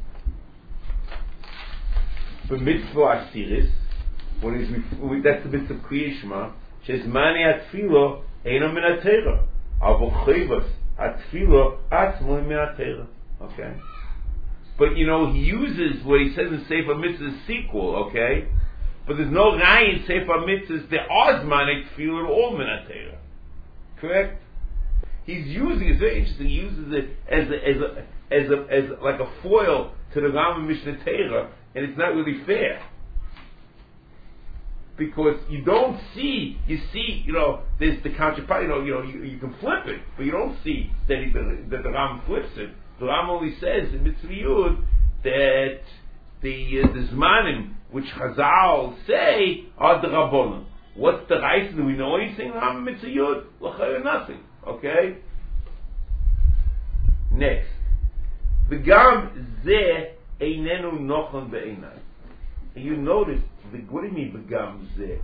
במצווה עשירס. When he's, that's the bit of Kriyishma, says Mani Atfilo Eino Min HaTorah. Avochevas atfilo atzmoy me'atera. Okay? But you know, he uses what he says in Sefer Mitzvah's sequel, okay? But there's no guy in Sefer Mitzvah's, there are zmanik tefillah all me'atera. Correct? He's using, it's very interesting, he uses it as a, as a, as a, as a, like a foil to the Rambam Mishnah Torah, and it's not really fair. Because you don't see, you see, you know, there's the counterpart, you know, you know, you, you can flip it, but you don't see that, he, that the Ram flips it. The Ram only says in Mitzvah Yud that the uh, the Zmanim which Chazal say are the Rabbonim. What's the Reis? Do we know anything? Ram Mitzvah Yud? L'chayr nothing. Okay. Next, V'gam zeh einenu nochon be'einai. And you notice, the, what do you mean V'gam zeh?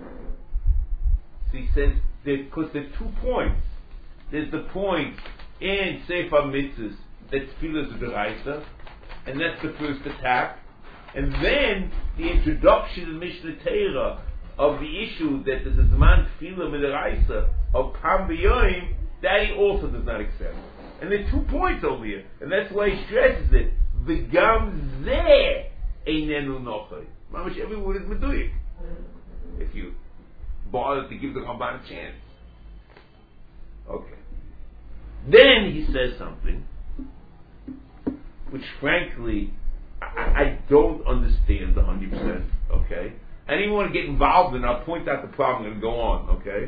So he says because there are two points. There's the point in Sefer Mitzvahs that tefillah is a deraisa, and that's the first attack. And then the introduction in Mishnah Torah of the issue that there's a zman tefillah midaraisa of Pam B'yoyim, that he also does not accept. And there are two points over here, and that's why he stresses it. V'gam zeh einenu nochai. Mamash, every word is meduyik. If you bother to give the Ramban a chance. Okay. Then he says something which frankly I, I don't understand one hundred percent, okay? I didn't want to get involved in it. I'll point out the problem and go on, okay?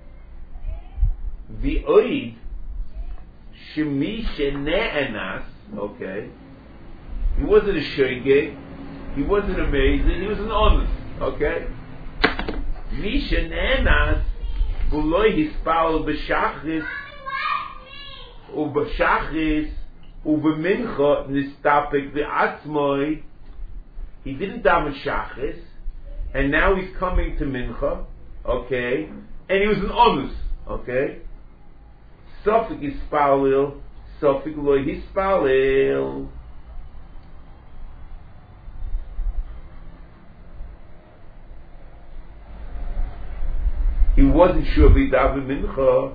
The oid shemi shene'enas, okay? He wasn't a shege, he wasn't amazing, he was an honest, okay? Mi shene'enas v'loi hispal b'shachris u'b'shachris u'b'mincha nistapek v'atzmoi. He didn't daven shachris, and now he's coming to mincha, okay? And he was an onus, okay? Sofik hispalil, sofik loi hispalil. He wasn't sure if he daven mincha.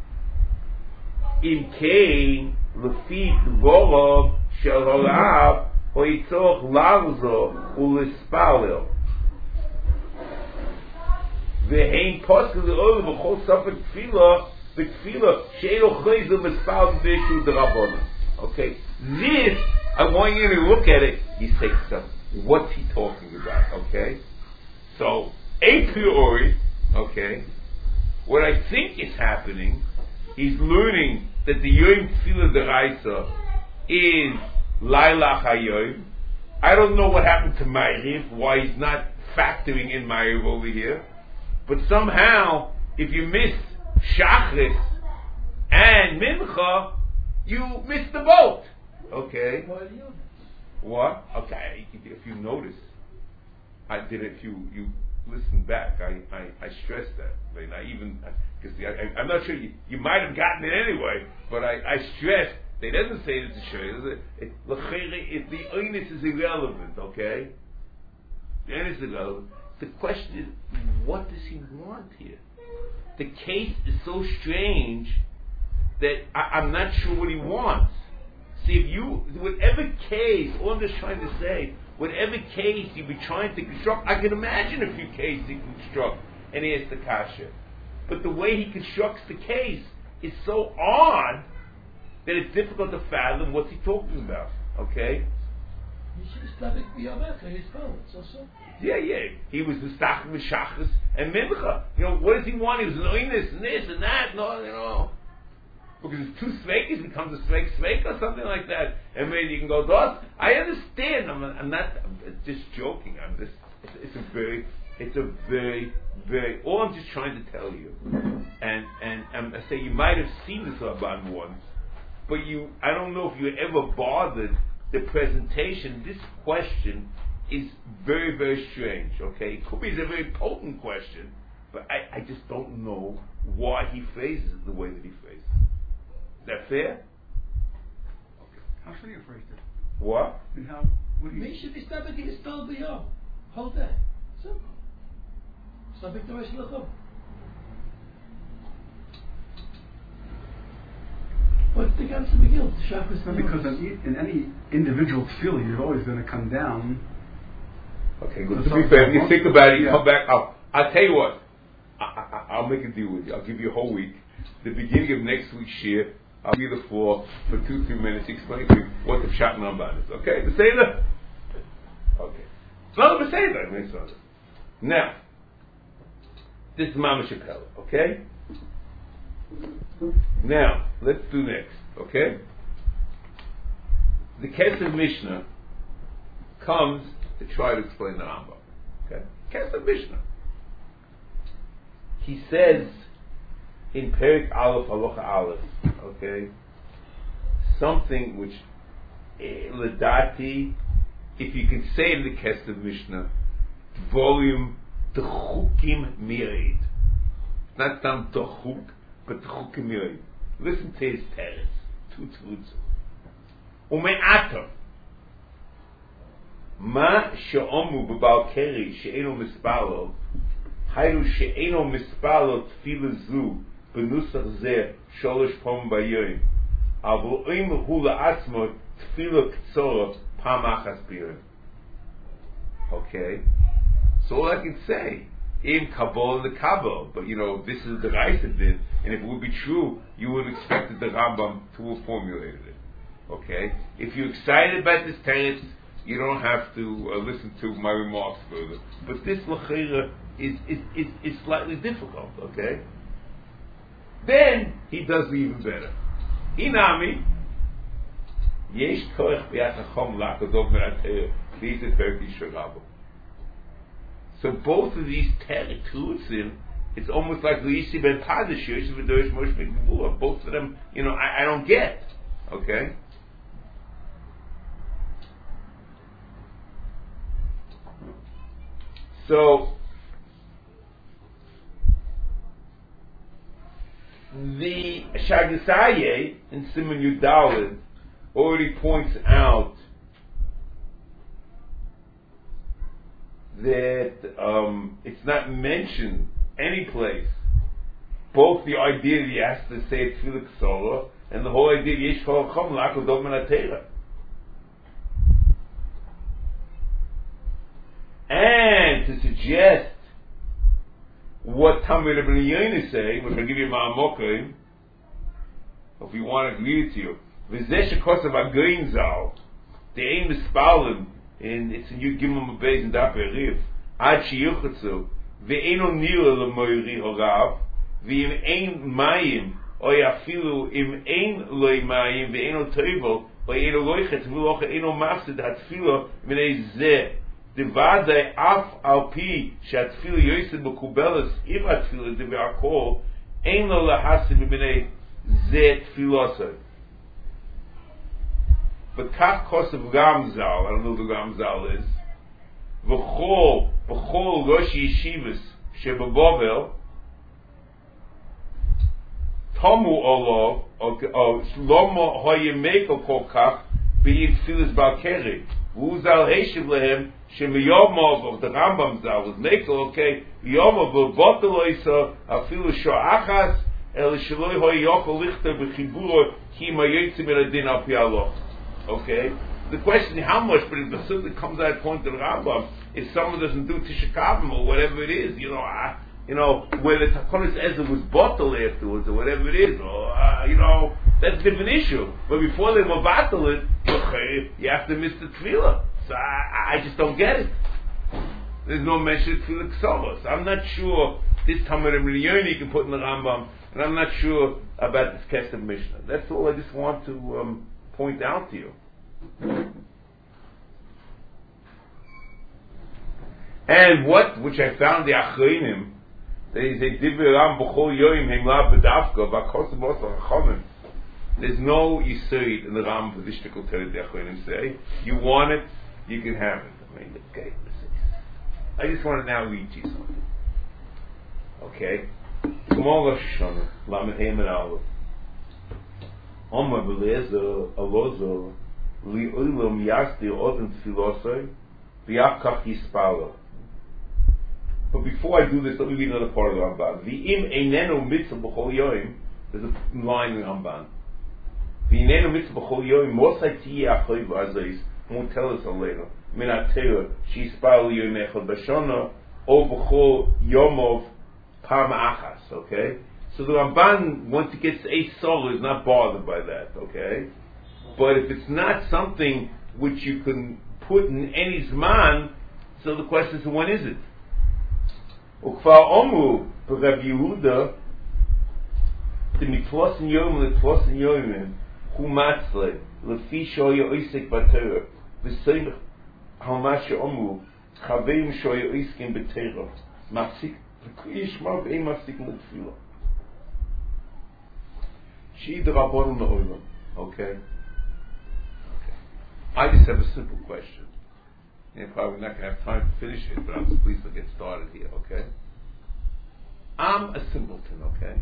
In kain lefit vorov shel holav hoitzorch larzo ulispalil. Ve'hein poskel le'ol v'chol sofek tefillah v'tefillah she'elo chayzel mispal v'shu d'rabbanan. Okay, this I want you to look at it. He says stuff. What's he talking about? Okay, so a priori, okay, what I think is happening, he's learning that the Yom Tefillah Deraisa is Laila Hayoim. I don't know what happened to Ma'ariv, why he's not factoring in Ma'ariv over here. But somehow, if you miss Shachris and Mincha, you miss the boat. Okay. What? Okay. If you notice, I did. If you you listen back, I I, I stressed that. I mean, I even because I, I'm not sure you, you might have gotten it anyway, but I, I stressed. They doesn't say it's a shayla. It, it, the onus is irrelevant. Okay. The onus is irrelevant. The question is, what does he want here? The case is so strange that I, I'm not sure what he wants. See, if you, whatever case, all I'm just trying to say, whatever case you be trying to construct, I can imagine a few cases he can construct and answer the kasha. But the way he constructs the case is so odd that it's difficult to fathom what's he talking about. Okay? Yeah, yeah. He was the Stach Meshachas and Mincha. You know, what does he want? He was an oinus and this and that. No, you know. Because it's two svekis, becomes a svek svek or something like that. And maybe you can go, Dos, I understand. I'm, I'm not, I'm just joking. I'm just, it's, it's a very, it's a very, very, all I'm just trying to tell you. And, and, and I say you might have seen this Rabban once, but you, I don't know if you ever bothered the presentation. This question is very, very strange, okay? It could be a very potent question, but I, I just don't know why he phrases it the way that he phrases it. Is that fair? Okay. How should you phrase it? What? And how, what do you... Me should be stopping to spell beyond. Hold that. Simple. Stopping to Rosh Lachom. What's the Gamsa Megillah? Shachris No, because in, e- in any individual tefillah, you're always going to come down. Okay, good. So To be fair, if you think about it, you yeah. come back up. I'll tell you what. I, I, I'll make a deal with you. I'll give you a whole week. The beginning of next week's year, I'll give you the floor for two, three minutes. Explain to me what the Pshat Ramban is. Okay, the Seder. Okay, it's not the Seder. I mean, it's not. Now, this is Mama Chappelle. Okay. Now, let's do next. Okay. The Kesef Mishnah comes to try to explain the Rambam. Okay, Kesef Mishnah. He says in Perik Aleph Halacha Aleph, okay, something which eh, Ledati, if you can say in the Kesef Mishnah, volume Techukim Mirid. Not some Techuk, but Techukim Mirid. Listen to his teres. Two truths. Ume'ato. Ma she'omu b'bal keri she'eno mispalo hayru she'eno mispalo tefila zu b'nusach zeh sholosh pom b'yoyim avu im hu la'atzmo tefila k'tzora pam achas b'yoyim. Okay, so all I can say in Kabbalah the Kabbalah, but you know this is the Raisa did, and if it would be true, you would have expected the Rambam to have formulated it. Okay, if you're excited about this text, you don't have to uh, listen to my remarks further. But this L'chira is, is, is, is slightly difficult, okay? Then, he does it even better. Inami, yesh koich b'yat hachom l'akadov me'ateh, l'izet perki shorabo. So both of these teretutsim, it's almost like L'isi ben Padish, Yosef v'dorish Moshe Mikvua. Both of them, you know, I, I don't get, okay? So, the Shagisaye in Simon Yudalid already points out that um, it's not mentioned any place. Both the idea that he has to say it's Tefillah K'Sora and the whole idea of Yesh Kol Chom L'Akol Dov Min HaTeira. And to suggest what Talmud Ibn Yonis say, which I'll give you my Amokim, if you want to read it to you, V'zeh shekosav Agoyin Zal, the Ein Mispalim, and it's in Yud Gimel Mabez and Daf Eriv, Ad Sheyuchatzu, V'eino Nira L'moiri Horav, V'im Ein Mayim, Oy Afilu Im Ein Loi Mayim, V'eino Toivo, Oy Eino Loichet, V'locha Eino Mafsid Hatfilo, V'nei Zeh, Devadei Af Al Pi, Shatfilo Yosef B'Kubelas, If Hatfilo Dev'akol, Ein Lo Lahasim V'nei Zeh Tfilosai. But Kach Kosev Gamzal, I don't know what the Gamzal is, V'chol, V'chol Roshi Yeshivas, Shebabovel, Tomu Olov, or Shlomo Hoyemeko Kol Kach, B'yin Tfilas Balkeri, V'uzal Heshiv Lehem, Shemiyomov, of the Rambam Zal, was Meko, okay, Yomov, V'botel Oisa, Afilu Shoachas, El Shaloi Hoyoko Lichter B'chiburo, Ki Mayotzim El Adin Al Pi Aloch. Okay, the question is how much, but it simply comes at a point to the Rambam. If someone doesn't do Tisha Kavim or whatever it is, you know, I, you know, whether Takonis Ezra was bottled afterwards or whatever it is, or uh, you know, that's a different issue. But before they were bottled, you have to miss the tefillah. So I, I just don't get it. There's no mention of tefillah k'soros. I'm not sure this Talmud Ibn Yoni can put in the Rambam, and I'm not sure about this Kesef Mishnah. That's all I just want to um, point out to you. And what, which I found the Achreinim, there is a Divrei Ram B'chol Yoyim Himla B'davka V'akosim Osar Chachamim. There's no Yisoid in the Ram for this shtickle Teret the Achreinim say. You want it, you can have it. I mean, okay. I just want to now read you something. Okay. Tomorrow Rosh Hashanah, Lamed Hey and Aleph. Omar B'lezer Alozo Li Olam Yasti Odin Tfilosai V'Yaf Kach Yispalo. But before I do this, let me read another part of the Ramban. V'im Einenu Mitzvah B'chol Yoim. There's a line in the Ramban. V'inenu mitzvah b'chol yoyim mosai tiyeh achoy v'azois. Won't tell us later. Min ha'teira she'ispal yoyim echad b'shana o b'chol yomov pam achas. Okay. So the Ramban, once he gets eight solar, is not bothered by that. Okay. But if it's not something which you can put in any zman, so the question is, when is it? Ukvar Omu, Rav Yehuda, the mitlos in yom, mitlos in yomim, hu matzle, lefi shoya oisek b'torah, v'seim hamash Omu, chaveim shoya oiskim b'torah, mafsik, yishma v'ein mafsik l'tfilah. She the Rabbanon Olam. Okay? Okay. I just have a simple question. And probably not going to have time to finish it, but I'm just pleased to get started here, okay? I'm a simpleton, okay?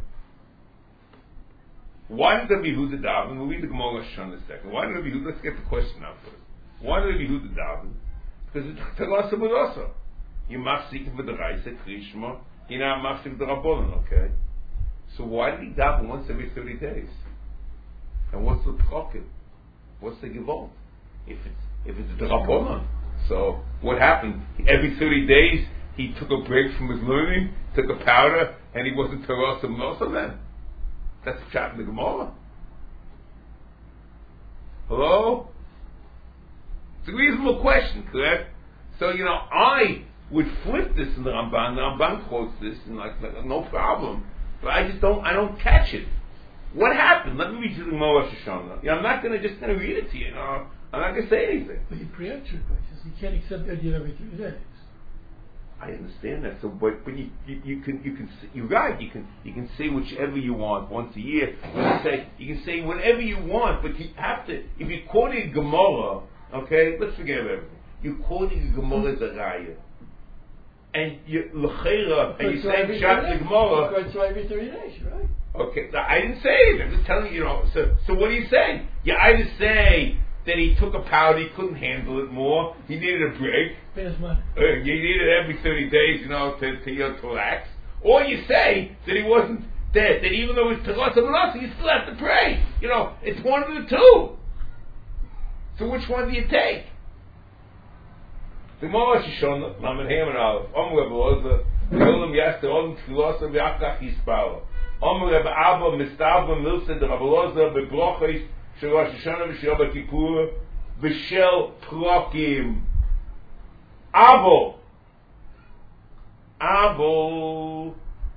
Why did Rabbi Yehuda daven? We'll read the Gemara in a second. Why did Rabbi Yehuda? Let's get the question out first. Why did Rabbi Yehuda daven? Because it's Terasa B'Rasa. You mafsik v'd'raisa krishma. You know mafsik v'd'Rabbanon, okay? So why did he daven once every thirty days? And what's the prokim? What's the gevol? If it's if it's the Rabbanon, so what happened? Every thirty days he took a break from his learning, took a powder, and he wasn't Terasa B'Rasa then. That's the chat in the Gemara. Hello? It's a reasonable question, correct? So you know I would flip this in the Ramban. The Ramban quotes this, and like, like no problem. But I just don't, I don't catch it. What happened? Let me read you the Gemara Rosh Hashanah. Yeah, I'm not going to just going to read it to you. You know, I'm not going to say anything. But he preempts your questions. You can't accept the idea every three days. I understand that. So, but but you, you, you can you can you're right. You can you can say whichever you want once a year. You can say you can say whatever you want. But you have to. If you're quoting Gemara, okay, let's forget about everything. You're quoting Gemara Zaraya. And you l'cheira, and you say Pshat the Gemara. It's every thirty days, right? Okay, I didn't say it. I'm just telling you, you know. So, so what are you saying? You either say that he took a powder, he couldn't handle it more, he needed a break. Pay his money. Uh, you needed it every thirty days, you know, to to, you know, to relax. Or you say that he wasn't dead, that even though it was Terasa B'Rasa, you still have to pray. You know, it's one of the two. So which one do you take? The Gemara Shishon, Lamed Hem and Aleph, Om Rebbe Ozer, Yolam Yaster, Om Tfilosa, V'Achach Yisparo. Om Rebbe Abba, Mistavba, Milsa, the Rebbe Ozer, B'Brochis, Shel Rosh Hashanah, V'Shel B'Kippur, V'Shel Prokim. Abo. Abo.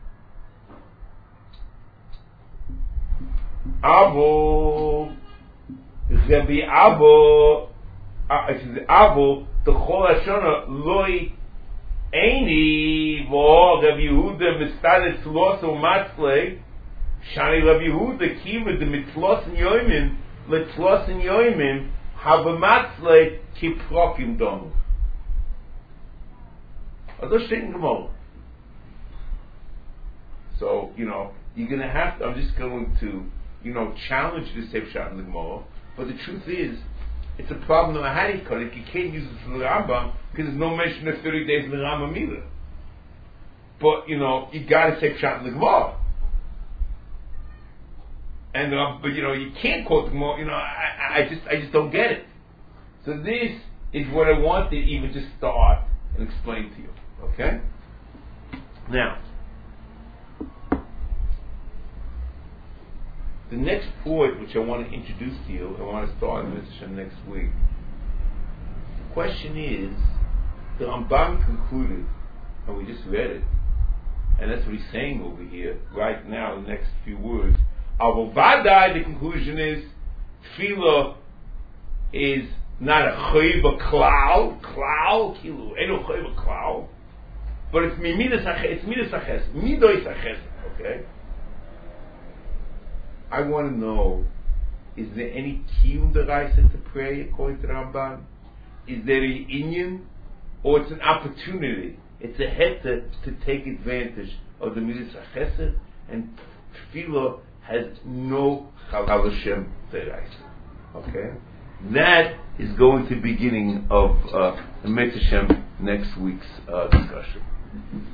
Abo. Rebbe Abo. Uh, excuse me, Abo. The Chol Hashana Loi Eini Vo Rav Yehuda Mistadet Tlos Umatzle Shani Rav Yehuda Kiva the Mitlos and Yoimin Letlos and Yoimin Havamatzle Kiprokim Domu. Adosh Shein Gemara. So you know you're going to have to. I'm just going to you know challenge this Seif Shot in the Gemara. But the truth is, it's a problem of a Hadikot if you can't use it for the Rambam because there's no mention of thirty days in the Rambam either. But you know, you got to take shot in the Gemara, and uh, but you know, you can't quote the Gemara. You know, I, I just I just don't get it. So this is what I want to even just start and explain to you. Okay. Now, the next point which I want to introduce to you, I want to start in Mitzvah next week. The question is, the Rambam concluded, and we just read it, and that's what he's saying over here, right now, in the next few words. Avovadai, the conclusion is, Tefillah is not a chayva klal, klal, kilu, eno chayva klal, but it's midas it's midas aches, midois aches, okay? I want to know, is there any kiyum deraisa to pray according to the Ramban? Is there an inyan, or it's an opportunity? It's a heta to take advantage of the midas hachesed, and tefillah has no chal Hashem deraisa. Okay, that is going to be beginning of uh, the Mitzvah next week's uh, discussion.